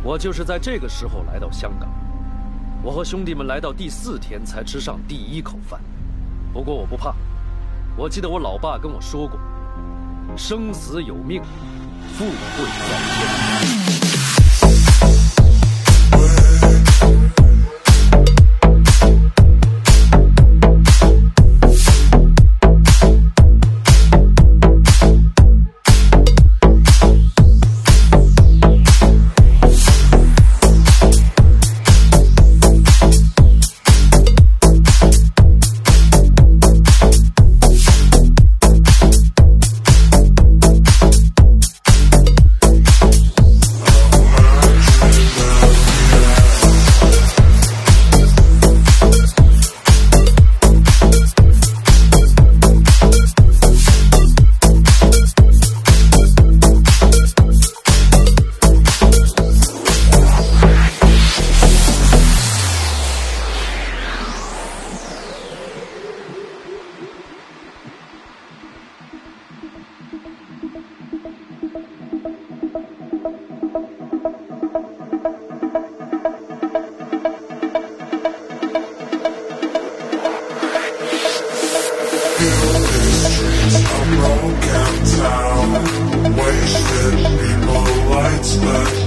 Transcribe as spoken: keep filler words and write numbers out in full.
我就是在这个时候来到香港。我和兄弟们来到第四天才吃上第一口饭，不过我不怕。我记得我老爸跟我说过，生死有命，富贵在天。 Broken town, wasted people, lights back.